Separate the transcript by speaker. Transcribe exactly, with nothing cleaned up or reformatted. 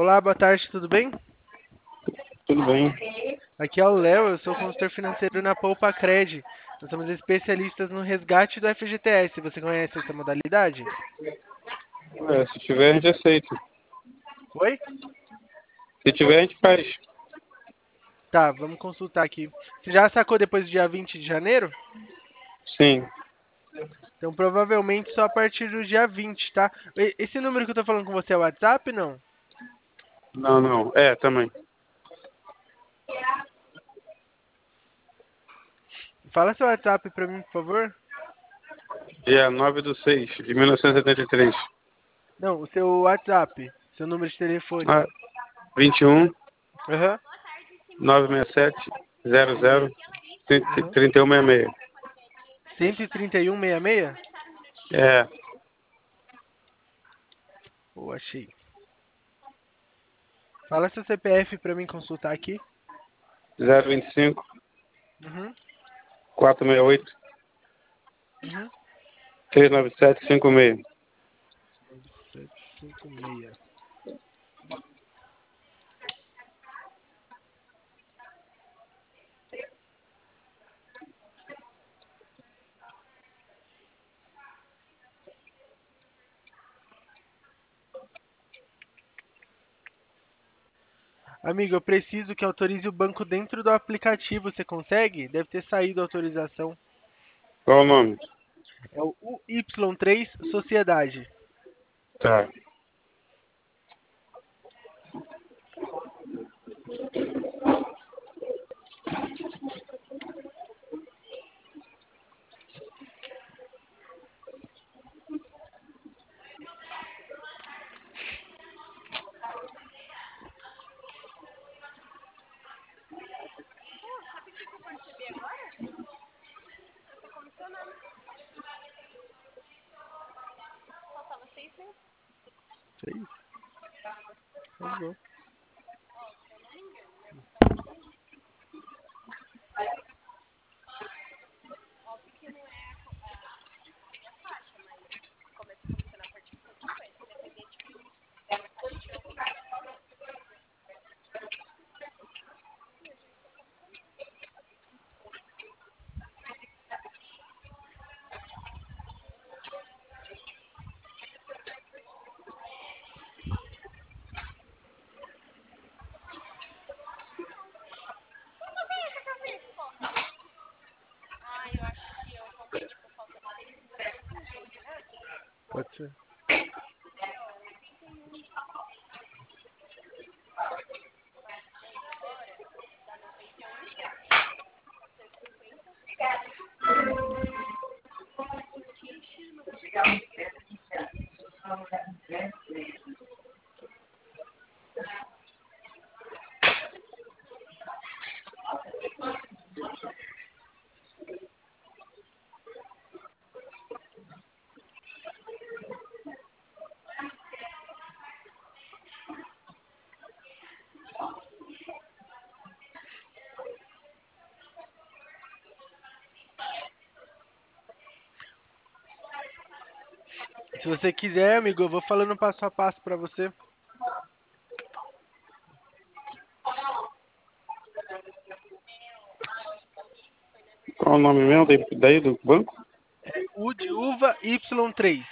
Speaker 1: Olá, boa tarde, tudo bem?
Speaker 2: Tudo bem.
Speaker 1: Aqui é o Léo, eu sou consultor financeiro na Poupa Cred. Nós somos especialistas no resgate do F G T S. Você conhece essa modalidade?
Speaker 2: É, se tiver, a gente aceita.
Speaker 1: Oi?
Speaker 2: Se tiver, a gente faz.
Speaker 1: Tá, vamos consultar aqui. Você já sacou depois do dia vinte de janeiro?
Speaker 2: Sim.
Speaker 1: Então provavelmente só a partir do dia vinte, tá? E- Esse número que eu tô falando com você é o WhatsApp, não?
Speaker 2: Não, não. É, também.
Speaker 1: Fala seu WhatsApp pra mim, por favor.
Speaker 2: Dia nove do seis de mil novecentos e setenta e três.
Speaker 1: Não, o seu WhatsApp, seu número de telefone.
Speaker 2: Ah, vinte e um,
Speaker 1: Aham.
Speaker 2: novecentos e sessenta e sete, zero zero,
Speaker 1: Aham.
Speaker 2: trinta e um sessenta e seis.
Speaker 1: cento e trinta e um sessenta e seis?
Speaker 2: É,
Speaker 1: Pô, achei. Fala seu C P F pra mim consultar aqui.
Speaker 2: zero vinte e cinco,
Speaker 1: Uhum,
Speaker 2: quatrocentos e sessenta e oito,
Speaker 1: uhum.
Speaker 2: trezentos e noventa e sete, cinquenta e seis.
Speaker 1: sete cinco seis. Amigo, eu preciso que autorize o banco dentro do aplicativo. Você consegue? Deve ter saído a autorização.
Speaker 2: Qual o nome?
Speaker 1: É o U Y três Sociedade.
Speaker 2: Tá.
Speaker 1: Seis? Tá bom. Pode ser. Se você quiser, amigo, eu vou falando passo a passo pra você.
Speaker 2: Qual o nome mesmo daí, daí do banco?
Speaker 1: U de uva Y três.